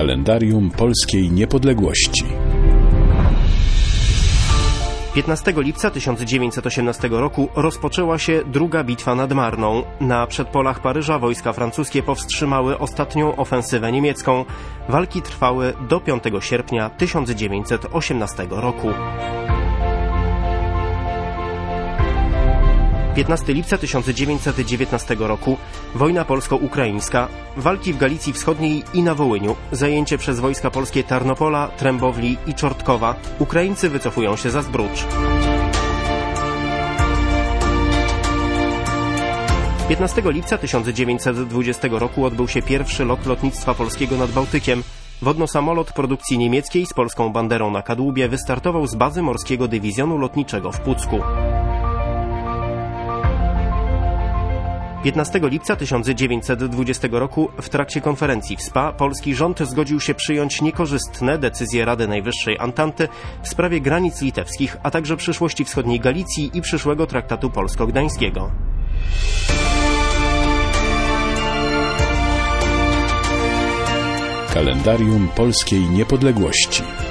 Kalendarium Polskiej Niepodległości. 15 lipca 1918 roku rozpoczęła się druga bitwa nad Marną. Na przedpolach Paryża wojska francuskie powstrzymały ostatnią ofensywę niemiecką. Walki trwały do 5 sierpnia 1918 roku. 15 lipca 1919 roku. Wojna polsko-ukraińska. Walki w Galicji Wschodniej i na Wołyniu. Zajęcie przez wojska polskie Tarnopola, Trębowli i Czortkowa. Ukraińcy wycofują się za Zbrucz. 15 lipca 1920 roku odbył się pierwszy lot lotnictwa polskiego nad Bałtykiem. Wodno-samolot produkcji niemieckiej z polską banderą na kadłubie wystartował z bazy Morskiego Dywizjonu Lotniczego w Pucku. 15 lipca 1920 roku w trakcie konferencji w SPA polski rząd zgodził się przyjąć niekorzystne decyzje Rady Najwyższej Antanty w sprawie granic litewskich, a także przyszłości wschodniej Galicji i przyszłego traktatu polsko-gdańskiego. Kalendarium Polskiej Niepodległości.